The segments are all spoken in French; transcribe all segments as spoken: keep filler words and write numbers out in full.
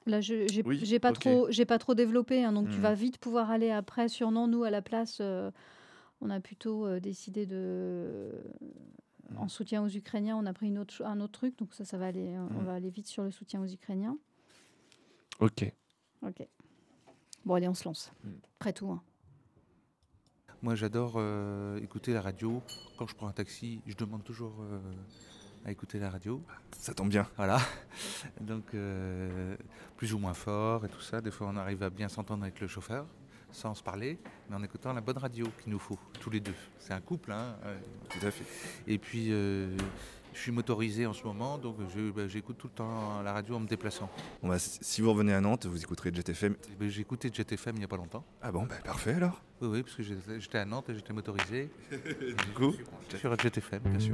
Là, je j'ai Oui, j'ai pas OK. trop j'ai pas trop développé, hein, donc tu Mmh. vas vite pouvoir aller après sur non, nous à la place, heu, on a plutôt, heu, décidé de en Mmh. soutien aux Ukrainiens, on a pris une autre ch un autre truc, donc ça, ça va aller, heu, on Mmh. va aller vite sur le soutien aux Ukrainiens. OK. OK. Bon allez, on se lance. Mmh. Après tout, hein. Moi, j'adore euh, écouter la radio. Quand je prends un taxi, je demande toujours euh, à écouter la radio. Ça tombe bien. Voilà. Donc, euh, plus ou moins fort et tout ça. Des fois, on arrive à bien s'entendre avec le chauffeur, sans se parler, mais en écoutant la bonne radio qu'il nous faut, tous les deux. C'est un couple, hein. euh, Tout à fait. Et puis, euh, je suis motorisé en ce moment, donc je- bah, j'écoute tout le temps la radio en me déplaçant. Bon, bah, si si vous revenez à Nantes, vous écouterez Jet F M. Et ben, j'ai écouté Jet F M il n'y a pas longtemps. Ah bon, bah parfait alors. Oui, oui, parce que j'étais j'étais à Nantes et j'étais motorisé. Du coup, Sur Jet F M, bien sûr.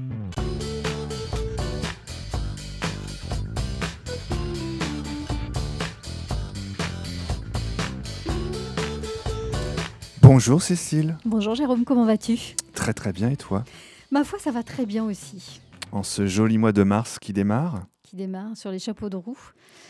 bonjour Cécile. Bonjour Jérôme, comment vas-tu? Très très bien et toi? Ma foi, ça va très bien aussi. En ce joli mois de mars qui démarre. Qui démarre sur les chapeaux de roue.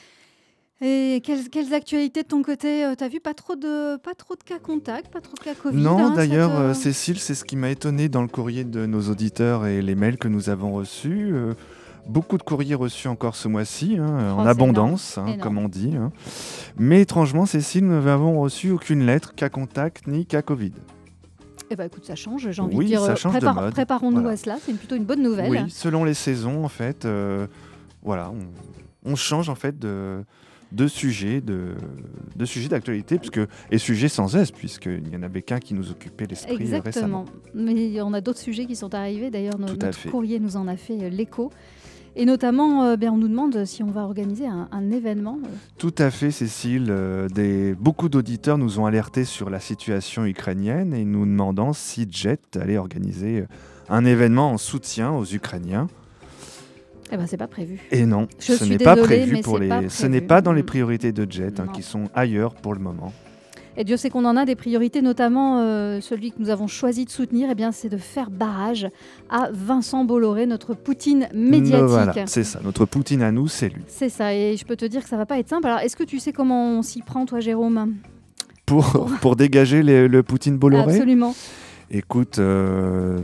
Et quelles, quelles actualités de ton côté? euh, T'as vu pas trop de pas trop de cas contacts, pas trop de cas Covid, Non, hein, d'ailleurs, cette, euh, euh, Cécile, c'est ce qui m'a étonné dans le courrier de nos auditeurs et les mails que nous avons reçus. Euh, beaucoup de courriers reçus encore ce mois-ci, hein, Oh, en c'est abondance, hein, énorme, comme on dit. Hein. Mais étrangement, Cécile, nous n'avons reçu aucune lettre, cas contact ni cas Covid. Eh ben écoute, ça change. J'ai envie Oui, de dire, ça euh, change de prépare- mode. préparons-nous Voilà. à cela. C'est plutôt une bonne nouvelle. Oui, selon les saisons, en fait, euh, voilà, on, on change en fait de, de sujet, de, de sujet d'actualité, puisque et sujet sans S, puisqu'il n'y en avait qu'un qui nous occupait l'esprit euh, Exactement. récemment. Mais on a d'autres sujets qui sont arrivés. D'ailleurs, no- Tout à notre fait. courrier nous en a fait euh, l'écho. Et notamment, euh, ben, on nous demande si on va organiser un, un événement. euh, Tout à fait, Cécile. Euh, des, beaucoup d'auditeurs nous ont alertés sur la situation ukrainienne et nous demandant si Jet allait organiser euh, un événement en soutien aux Ukrainiens. Eh ben, c'est pas prévu. Et non, Je ce suis n'est pas désolée, prévu mais pour c'est les. pas Ce n'est prévu. pas dans les Mm. priorités de Jet, hein, Non. qui sont ailleurs pour le moment. Et Dieu sait qu'on en a des priorités, notamment euh, celui que nous avons choisi de soutenir, eh bien, c'est de faire barrage à Vincent Bolloré, notre Poutine médiatique. No, voilà, c'est ça. Notre Poutine à nous, c'est lui. C'est ça, et je peux te dire que ça va pas être simple. Alors, est-ce que tu sais comment on s'y prend, toi, Jérôme? Pour, pour dégager les- le Poutine Bolloré. Absolument. Écoute, euh,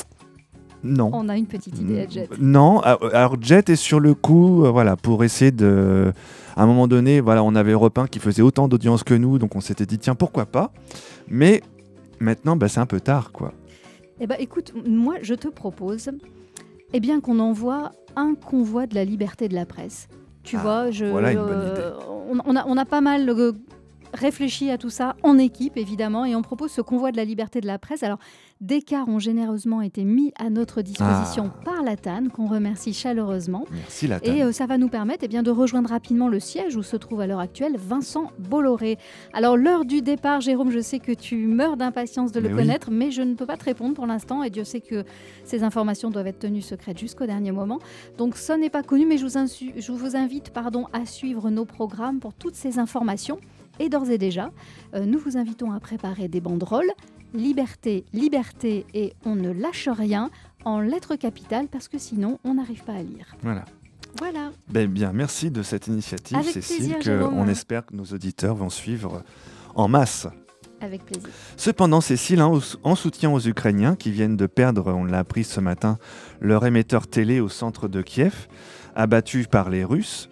non. On a une petite idée à Jet. Non, ah, alors Jet est sur le coup, euh, voilà, pour essayer de. À un moment donné, voilà, on avait Europe un qui faisait autant d'audience que nous, donc on s'était dit tiens pourquoi pas. Mais maintenant, bah, c'est un peu tard, quoi. Eh ben, écoute, moi, je te propose, eh bien, qu'on envoie un convoi de la liberté de la presse. Tu Ah, vois, je, voilà une bonne euh, on, on a, on a pas mal euh, réfléchi à tout ça en équipe, évidemment, et on propose ce convoi de la liberté de la presse. Alors, des cars ont généreusement été mis à notre disposition Ah. par la T A N, qu'on remercie chaleureusement. Merci la Et euh, ça va nous permettre eh bien, de rejoindre rapidement le siège où se trouve à l'heure actuelle Vincent Bolloré. Alors, l'heure du départ, Jérôme, je sais que tu meurs d'impatience de le Mais oui. connaître, mais je ne peux pas te répondre pour l'instant. Et Dieu sait que ces informations doivent être tenues secrètes jusqu'au dernier moment. Donc, ça n'est pas connu, mais je vous, insu- je vous invite pardon, à suivre nos programmes pour toutes ces informations. Et d'ores et déjà, euh, nous vous invitons à préparer des banderoles. Liberté, liberté et on ne lâche rien en lettres capitales parce que sinon, on n'arrive pas à lire. Voilà. Voilà. Ben bien, merci de cette initiative, Avec Cécile, plaisir, que Jérôme. on espère que nos auditeurs vont suivre en masse. Avec plaisir. Cependant, Cécile, hein, au- en soutien aux Ukrainiens qui viennent de perdre, on l'a appris ce matin, leur émetteur télé au centre de Kiev, abattu par les Russes,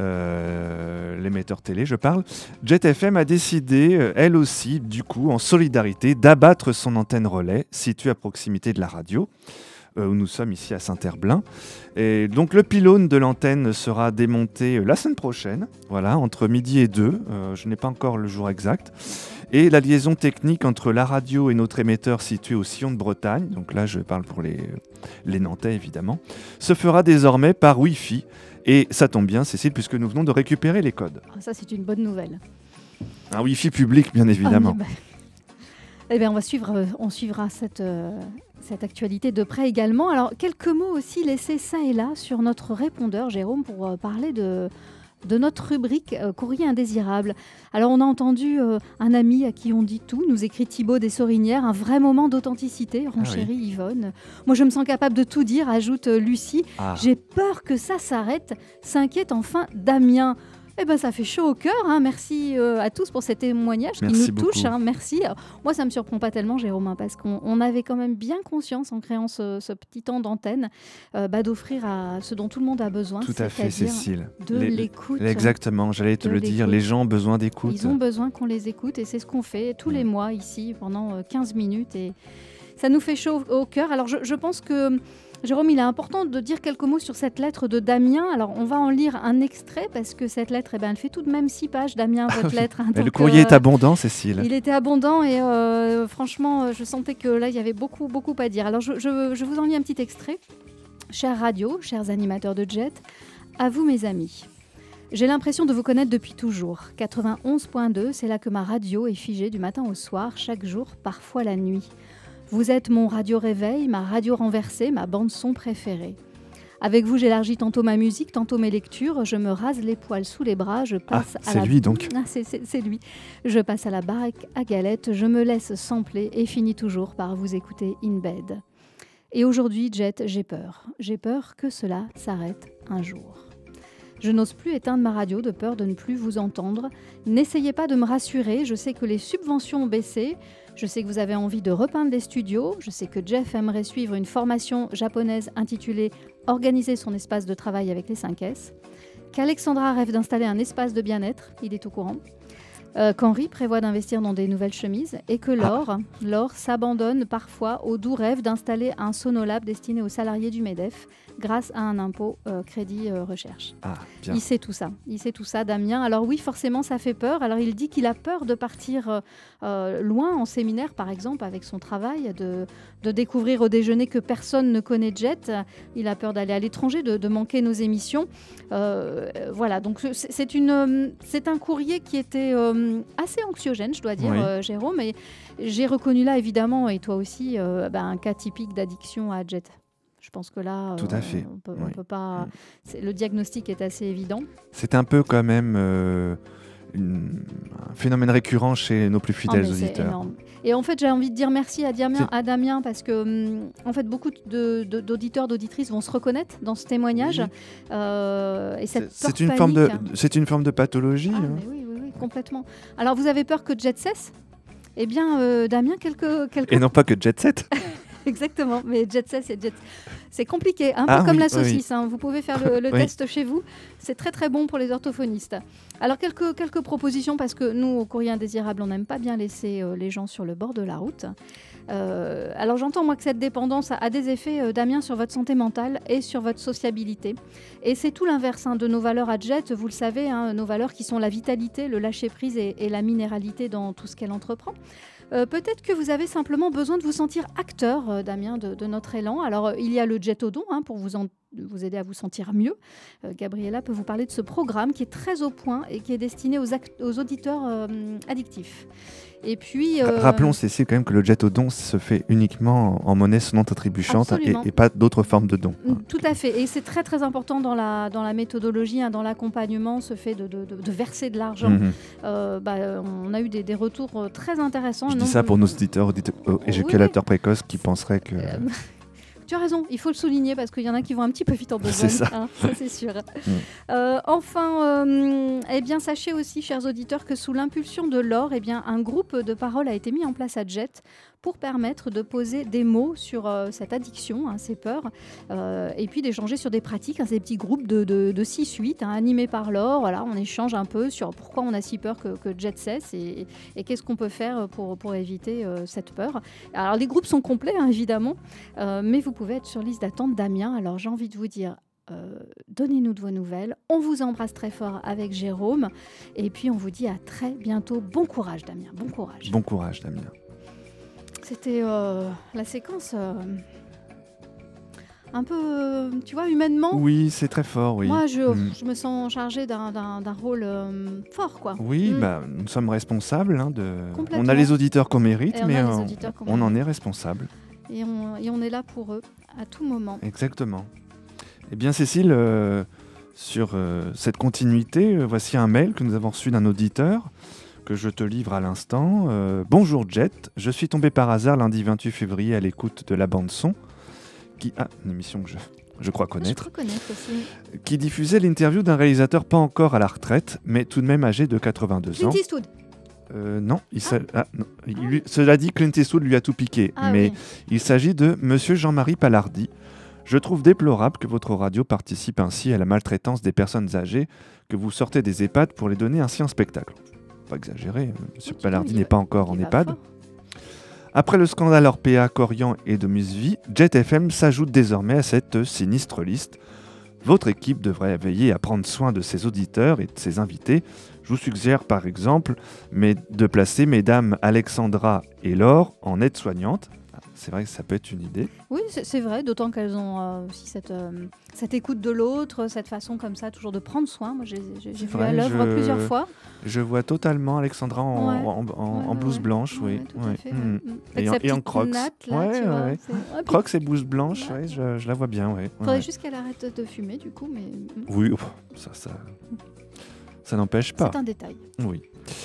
euh, l'émetteur télé, je parle, Jet F M a décidé, euh, elle aussi, du coup, en solidarité, d'abattre son antenne relais, située à proximité de la radio, euh, où nous sommes ici à Saint-Herblain. Et donc le pylône de l'antenne sera démonté euh, la semaine prochaine, voilà, entre midi et deux, euh, je n'ai pas encore le jour exact. Et la liaison technique entre la radio et notre émetteur situé au Sillon de Bretagne, donc là je parle pour les, les Nantais évidemment, se fera désormais par Wi-Fi. Et ça tombe bien, Cécile, puisque nous venons de récupérer les codes. Ah, ça, c'est une bonne nouvelle. Un Wi-Fi public, bien évidemment. Ah, mais bah, eh bien, on va suivre, euh, on suivra cette, euh, cette actualité de près également. Alors, quelques mots aussi laissés ça et là sur notre répondeur, Jérôme, pour euh, parler de, de notre rubrique euh, Courrier indésirable. Alors, on a entendu euh, un ami à qui on dit tout, nous écrit Thibaut des Sorinières, un vrai moment d'authenticité, renchérit Ah oui. Yvonne. Moi, je me sens capable de tout dire, ajoute euh, Lucie. Ah. J'ai peur que ça s'arrête, s'inquiète enfin Damien. Eh ben, ça fait chaud au cœur. Hein. Merci euh, à tous pour ces témoignages Merci qui nous beaucoup. touchent. Hein. Merci. Alors, moi, ça ne me surprend pas tellement, Jérôme, hein, parce qu'on on avait quand même bien conscience, en créant ce, ce petit temps d'antenne, euh, bah, d'offrir à ce dont tout le monde a besoin. Tout à fait, c'est-à-dire Cécile. de Les- l'écoute. Exactement, j'allais te De le dire. l'écoute. Les gens ont besoin d'écoute. Ils ont besoin qu'on les écoute et c'est ce qu'on fait tous les Mm. mois ici pendant euh, quinze minutes et ça nous fait chaud au cœur. Alors je, je pense que Jérôme, il est important de dire quelques mots sur cette lettre de Damien. Alors on va en lire un extrait parce que cette lettre, eh ben, elle fait tout de même six pages, Damien, votre lettre. Hein. Mais le Donc, courrier euh, est abondant, Cécile. il était abondant et euh, franchement, euh, je sentais que là, il y avait beaucoup, beaucoup à dire. Alors je, je, je vous en lis un petit extrait. Chère radio, chers animateurs de Jet, à vous mes amis. J'ai l'impression de vous connaître depuis toujours. quatre-vingt-onze virgule deux, c'est là que ma radio est figée du matin au soir, chaque jour, parfois la nuit. Vous êtes mon radio réveil, ma radio renversée, ma bande-son préférée. Avec vous, j'élargis tantôt ma musique, tantôt mes lectures. Je me rase les poils sous les bras. Je passe Ah, à c'est la... lui, donc. Ah, c'est, c'est- c'est lui. Je passe à la baraque à galettes. Je me laisse sampler et finis toujours par vous écouter in bed. Et aujourd'hui, Jet, j'ai peur. J'ai peur que cela s'arrête un jour. Je n'ose plus éteindre ma radio de peur de ne plus vous entendre. N'essayez pas de me rassurer. Je sais que les subventions ont baissé. Je sais que vous avez envie de repeindre les studios. Je sais que Jeff aimerait suivre une formation japonaise intitulée « Organiser son espace de travail avec les cinq S ». Qu'Alexandra rêve d'installer un espace de bien-être. Il est au courant. Euh, Qu'Henri prévoit d'investir dans des nouvelles chemises. Et que Laure, Laure s'abandonne parfois au doux rêve d'installer un sonolab destiné aux salariés du MEDEF grâce à un impôt euh, crédit euh, recherche. Ah, bien. Il sait tout ça, il sait tout ça, Damien. Alors oui, forcément, ça fait peur. Alors il dit qu'il a peur de partir euh, euh, loin en séminaire, par exemple, avec son travail, de, de découvrir au déjeuner que personne ne connaît Jet. Il a peur d'aller à l'étranger, de, de manquer nos émissions. Euh, voilà, donc c'est, c'est, une, euh, c'est un courrier qui était euh, assez anxiogène, je dois dire, Oui. euh, Jérôme. Et j'ai reconnu là, évidemment, et toi aussi, euh, bah, un cas typique d'addiction à Jet. Je pense que là, Tout à euh, fait, on peut, oui. on peut pas. Mm. c'est- le diagnostic est assez évident. C'est un peu quand même euh, une- un phénomène récurrent chez nos plus Ah, fidèles mais c'est auditeurs. énorme. Et en fait, j'ai envie de dire merci à Damien, C'est- à Damien parce que hum, en fait, beaucoup de, de- d'auditeurs, d'auditrices vont se reconnaître dans ce témoignage. Oui. Euh, et cette C'est, peur c'est une forme de, panique- c'est une forme de pathologie. Ah, hein. mais oui, oui, oui, complètement. Alors, vous avez peur que Jet cesse ? Eh bien, euh, Damien, quelques, quelques Et non pas que Jet Set. Exactement, mais Jet Set, c'est Jet. C'est compliqué, un Ah peu comme oui, la oui, saucisse. Hein. Vous pouvez faire le, le Oui. test chez vous. C'est très très bon pour les orthophonistes. Alors quelques, quelques propositions parce que nous au Courrier Indésirable, on n'aime pas bien laisser euh, les gens sur le bord de la route. Euh, alors j'entends moi que cette dépendance a, a des effets, euh, Damien, sur votre santé mentale et sur votre sociabilité. Et c'est tout l'inverse hein, de nos valeurs à Jet. Vous le savez, hein, nos valeurs qui sont la vitalité, le lâcher prise et, et la minéralité dans tout ce qu'elle entreprend. Euh, peut-être que vous avez simplement besoin de vous sentir acteur, euh, Damien, de, de notre élan. Alors, euh, il y a le Jetodon hein, pour vous, en- vous aider à vous sentir mieux. Euh, Gabriella peut vous parler de ce programme qui est très au point et qui est destiné aux, act- aux auditeurs euh, addictifs. Et puis... euh, Rappelons, Cécile, quand même que le Jetodon se fait uniquement en monnaie sonnante attribuchante et, Absolument. et pas d'autres formes de dons. Mm, Tout à fait. Et c'est très, très important dans la, dans la méthodologie, hein, dans l'accompagnement, ce fait de, de- de- de verser de l'argent. Mhm. Euh, bah, on a eu des, des retours euh, très intéressants. Je Non, dis ça vous- pour nos auditeurs, auditeurs euh, éjaculateurs précoces qui penseraient que... Euh, Tu as raison, il faut le souligner parce qu'il y en a qui vont un petit peu vite en besogne. C'est ça. hein, ça, c'est sûr. Euh, enfin, euh, eh bien, sachez aussi, chers auditeurs, que sous l'impulsion de Laure, eh bien, un groupe de parole a été mis en place à Jet pour permettre de poser des mots sur euh, cette addiction, hein, ces peurs, euh, et puis d'échanger sur des pratiques, hein, ces petits groupes de, de, de six huit hein, animés par Laure. Voilà, on échange un peu sur pourquoi on a si peur que, que Jet cesse et, et qu'est-ce qu'on peut faire pour, pour éviter euh, cette peur. Alors, les groupes sont complets, hein, évidemment, euh, mais vous pouvez être sur liste d'attente, Damien. Alors, j'ai envie de vous dire... Euh, donnez-nous de vos nouvelles. On vous embrasse très fort avec Jérôme. Et puis, on vous dit à très bientôt. Bon courage, Damien. Bon courage. Bon courage, Damien. C'était euh, la séquence euh, un peu, euh, tu vois, humainement. Oui, c'est très fort, oui. Moi, je, Mm. je me sens chargée d'un, d'un, d'un rôle euh, fort, quoi. Oui, Mm. bah, nous sommes responsables. hein, de... Complètement. On a les auditeurs qu'on mérite, Et on a mais les euh, auditeurs qu'on on en mérite. est responsable. Et on, et on est là pour eux à tout moment. Exactement. Eh bien, Cécile, euh, sur euh, cette continuité, euh, voici un mail que nous avons reçu d'un auditeur que je te livre à l'instant. Euh, Bonjour Jet, je suis tombé par hasard lundi vingt-huit février à l'écoute de la bande son qui... Ah, une émission que je... je crois Je connaître, crois connaître aussi. qui diffusait l'interview d'un réalisateur pas encore à la retraite, mais tout de même âgé de quatre-vingt-deux Clint ans. Eastwood. Euh, non, il s'a- ah, non. Il lui- cela dit, Clint Eastwood lui a tout piqué, Ah mais oui. il s'agit de Monsieur Jean-Marie Palardy. Je trouve déplorable que votre radio participe ainsi à la maltraitance des personnes âgées, que vous sortez des EHPAD pour les donner ainsi un spectacle. Pas exagéré, Monsieur Oui, Palardy il n'est va- pas encore il en va EHPAD. fort. Après le scandale Orpea, Corian et Domus Vie, Jet F M s'ajoute désormais à cette sinistre liste. Votre équipe devrait veiller à prendre soin de ses auditeurs et de ses invités. Je vous suggère par exemple mais de placer mesdames Alexandra et Laure en aide-soignante. C'est vrai que ça peut être une idée. Oui, c'est c'est vrai, d'autant qu'elles ont euh, aussi cette, euh, cette écoute de l'autre, cette façon comme ça, toujours de prendre soin. Moi, j'ai j'ai- j'ai vu vrai, à l'œuvre je- plusieurs fois. Je vois totalement Alexandra en, Ouais. en- en- Ouais, en ouais, blouse ouais. blanche, Ouais, oui. tout à ouais. fait, Mm. ouais. Mm. Et Avec en- sa et en petite Crocs. natte, là, Ouais, tu ouais, vois, ouais. c'est- Ah, puis- Crocs et blouse blanche, Ouais. ouais, je, je la vois bien, ouais. Faudrait ouais. juste qu'elle arrête de fumer, du coup, mais mm, Oui, oh, ça, ça, ça n'empêche pas. c'est un détail. Oui.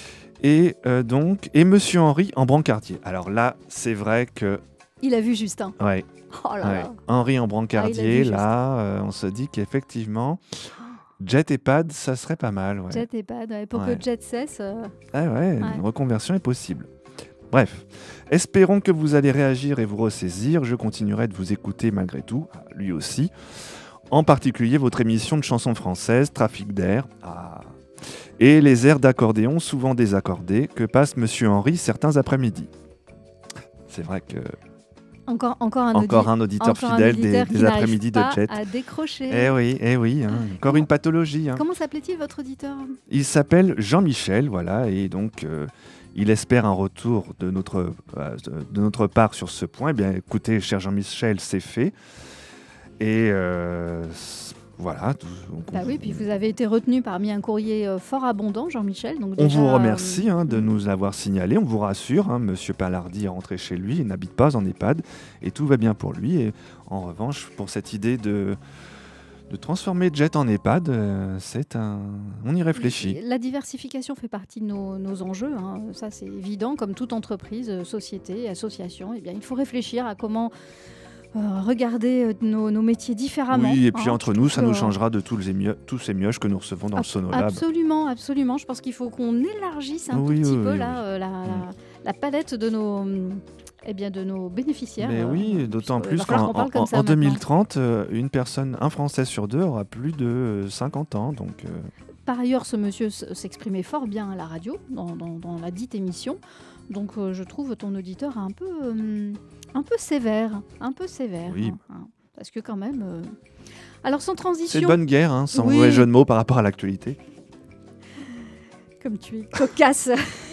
Et euh, donc, et Monsieur Henri en brancardier. Alors là, c'est vrai que, Il a vu Justin. ouais, Oh là ouais. là. Henri en Ah, brancardier, il a vu là, euh, on se dit qu'effectivement, Jet et Pad, ça serait pas mal. Ouais. Jet et Pad, ouais, pour Ouais. que Jet cesse. euh, Ah ouais, Ouais. une reconversion est possible. Bref, espérons que vous allez réagir et vous ressaisir. Je continuerai de vous écouter malgré tout, lui aussi. En particulier votre émission de chansons françaises, Trafic d'air. Ah. Et les airs d'accordéon souvent désaccordés que passe Monsieur Henri certains après-midi. C'est vrai que Encore, encore un, encore audi- un auditeur encore un fidèle auditeur des, qui des n'arrive après-midi de pas Jet. à décrocher. Eh oui, eh oui, hein, encore Comment- une pathologie. hein. Comment s'appelait-il votre auditeur? Il s'appelle Jean-Michel, voilà, et donc euh, il espère un retour de notre, euh, de notre part sur ce point. Eh bien, écoutez, cher Jean-Michel, c'est fait. Et euh, c- voilà. tout- donc, Bah on, oui, puis vous avez été retenu parmi un courrier euh, fort abondant, Jean-Michel. Donc on déjà, vous euh, remercie hein, de mm. nous l'avoir signalé. On vous rassure, hein, Monsieur Palardy est rentré chez lui, il n'habite pas en EHPAD, et tout va bien pour lui. Et en revanche, pour cette idée de, de transformer Jet en EHPAD, euh, c'est un... on y réfléchit. La diversification fait partie de nos, nos enjeux, hein. Ça c'est évident, comme toute entreprise, euh, société, association. Eh bien, il faut réfléchir à comment euh, regarder euh, nos, nos métiers différemment. Oui, et puis hein. entre nous, ça nous Euh, changera de tous, les mio- tous ces mioches que nous recevons dans le Ab- Sonolab. Absolument, absolument. Je pense qu'il faut qu'on élargisse un Oui, tout petit oui, peu oui, là, oui. euh, la, la- Mm. la palette de nos, hum, eh bien, de nos bénéficiaires. Mais euh, oui, d'autant puisque plus il va falloir qu'en qu'on parle en- comme ça en maintenant. deux mille trente, euh, une personne, un Français sur deux aura plus de euh, cinquante ans. Donc, euh, Par ailleurs, ce monsieur s- s'exprimait fort bien à la radio, dans, dans- dans la dite émission. Donc, euh, je trouve ton auditeur un peu, euh, un peu sévère. Un peu sévère. Oui. hein, hein. Parce que, quand même. euh, Alors, sans c'est transition. de bonne guerre, hein, sans Oui. mauvais jeu de mots par rapport à l'actualité. Comme tu es cocasse.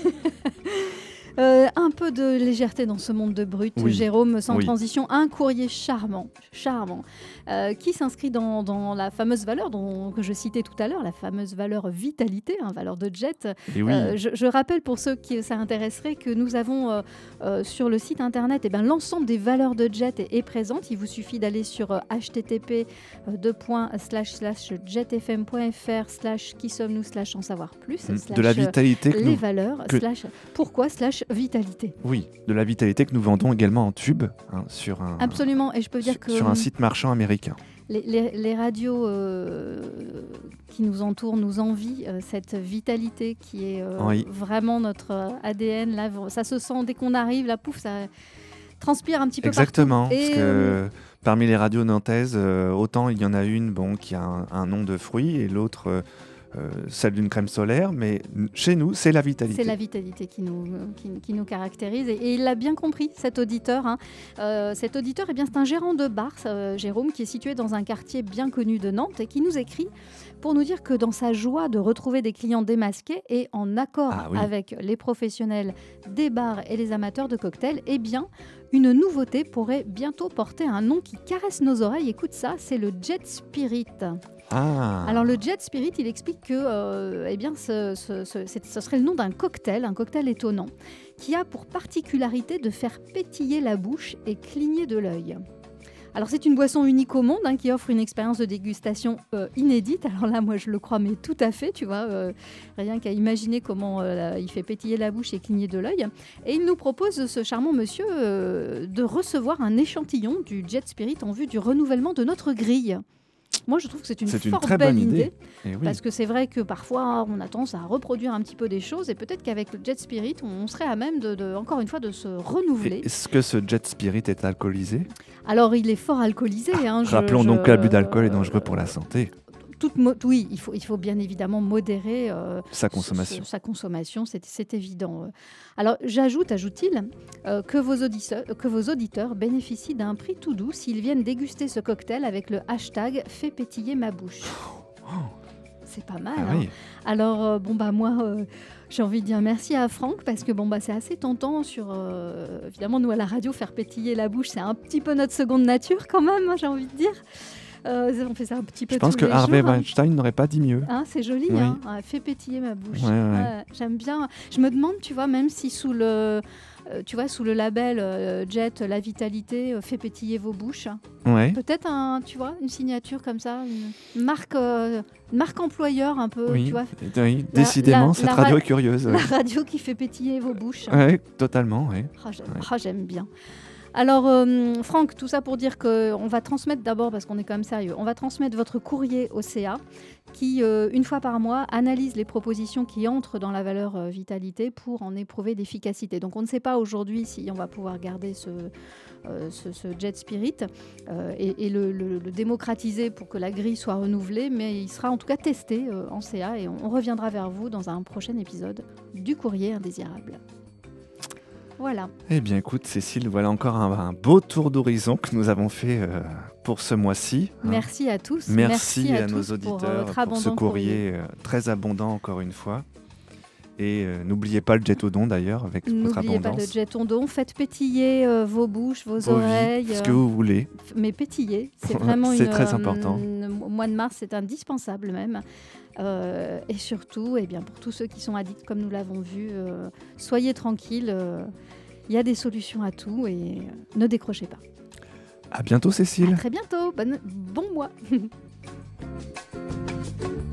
Euh, un peu de légèreté dans ce monde de brut, Oui. Jérôme, sans Oui. transition. Un courrier charmant, charmant, euh, qui s'inscrit dans, dans la fameuse valeur dont, que je citais tout à l'heure, la fameuse valeur vitalité, hein, valeur de Jet. Et oui, Euh, je, je rappelle pour ceux qui ça intéresserait que nous avons euh, euh, sur le site internet eh ben, l'ensemble des valeurs de Jet est, est présente. Il vous suffit d'aller sur euh, h t t p deux points slash slash jetfm.fr slash qui sommes-nous slash en savoir plus mm, slash, de la euh, vitalité que les nous... valeurs que- slash pourquoi slash vitalité. Oui, de la vitalité que nous vendons également en tube hein, sur, un, Absolument, et je peux dire sur, que sur un site marchand américain. les, les- les radios euh, qui nous entourent nous envient euh, cette vitalité qui est euh, Oui. vraiment notre euh, A D N. Là, ça se sent dès qu'on arrive, la pouf, ça transpire un petit peu Exactement, partout. parce Et, que euh, parmi les radios nantaises, euh, autant il y en a une bon, qui a un, un nom de fruit et l'autre euh, euh, celle d'une crème solaire, mais n- chez nous, c'est la vitalité. c'est la vitalité qui nous, euh, qui, qui nous caractérise. Et, et il l'a bien compris, cet auditeur. hein. Euh, cet auditeur, eh bien, c'est un gérant de bar, euh, Jérôme, qui est situé dans un quartier bien connu de Nantes et qui nous écrit pour nous dire que dans sa joie de retrouver des clients démasqués et en accord Ah oui. avec les professionnels des bars et les amateurs de cocktails, eh bien, une nouveauté pourrait bientôt porter un nom qui caresse nos oreilles. Écoute ça, c'est le Jet Spirit. Ah, Alors le Jet Spirit, il explique que euh, eh bien, ce, ce- ce- c'est- ce serait le nom d'un cocktail, un cocktail étonnant, qui a pour particularité de faire pétiller la bouche et cligner de l'œil. Alors c'est une boisson unique au monde hein, qui offre une expérience de dégustation euh, inédite. Alors là, moi je le crois, mais tout à fait, tu vois. Euh, rien qu'à imaginer comment euh, il fait pétiller la bouche et cligner de l'œil. Et il nous propose, ce charmant monsieur, euh, de recevoir un échantillon du Jet Spirit en vue du renouvellement de notre grille. Moi, je trouve que c'est une C'est une fort très belle bonne idée. idée. Et oui. Parce que c'est vrai que parfois, on a tendance à reproduire un petit peu des choses. Et peut-être qu'avec le Jet Spirit, on serait à même, de, de, encore une fois, de se renouveler. Et Est-ce que ce Jet Spirit est alcoolisé? Alors, il est fort alcoolisé. Hein, je- Rappelons je- donc que l'abus d'alcool est dangereux pour la santé. toute mo- oui, il faut, il faut bien évidemment modérer euh, Sa consommation. ce- ce- sa consommation, c'est, c'est évident. euh. Alors, j'ajoute, ajoute-t-il, euh, que, vos auditeurs, que vos auditeurs bénéficient d'un prix tout doux s'ils viennent déguster ce cocktail avec le hashtag « Fais pétiller ma bouche ». C'est pas mal. Ah hein. oui. Alors, euh, bon, bah, moi, euh, j'ai envie de dire merci à Franck parce que bon, bah, c'est assez tentant sur. euh, évidemment, nous, à la radio, faire pétiller la bouche, c'est un petit peu notre seconde nature quand même, hein, j'ai envie de dire. Euh, on fait ça un petit peu Je pense tous que les Harvey jours, hein. Weinstein n'aurait pas dit mieux. Hein, c'est joli, Oui. hein. Ouais, fait pétiller ma bouche. Ouais, ouais. Ouais, j'aime bien. Je me demande, tu vois, même si sous le, euh, tu vois, sous le label euh, Jet, la vitalité, euh, fait pétiller vos bouches. Ouais. Peut-être un, tu vois, une signature comme ça, une marque, euh, une marque employeur un peu, Oui. tu vois, Oui, décidément, la- cette la radio ra- est curieuse. la Ouais, radio qui fait pétiller vos bouches. Ouais, totalement, oui. Ah, j'aime, Ouais. ah, j'aime bien. Alors, euh, Franck, tout ça pour dire qu'on va transmettre d'abord, parce qu'on est quand même sérieux, on va transmettre votre courrier au C A qui, euh, une fois par mois, analyse les propositions qui entrent dans la valeur euh, vitalité pour en éprouver l'efficacité. Donc, on ne sait pas aujourd'hui si on va pouvoir garder ce, euh, ce, ce Jet Spirit euh, et, et le, le- le démocratiser pour que la grille soit renouvelée, mais il sera en tout cas testé euh, en C A et on, on reviendra vers vous dans un prochain épisode du courrier indésirable. Voilà. Eh bien, écoute, Cécile, voilà encore un, un beau tour d'horizon que nous avons fait euh, pour ce mois-ci. hein. Merci à tous. Merci, à, tous nos pour, auditeurs euh, pour, votre ce abondant courrier, euh, très abondant encore une fois. Et euh, n'oubliez pas le jetodon d'ailleurs avec votre N'oubliez pas abondance. le jetondon. Faites pétiller euh, vos bouches, vos, Vos vies, oreilles. ce euh, que vous voulez. f- Mais pétiller, c'est vraiment C'est une, très euh, important. une- au mois de mars, c'est indispensable même. Euh, et surtout, eh bien, pour tous ceux qui sont addicts, comme nous l'avons vu, euh, soyez tranquilles. euh, Il y a des solutions à tout et euh, ne décrochez pas. À bientôt, Cécile. À très bientôt. Bonne, bon mois.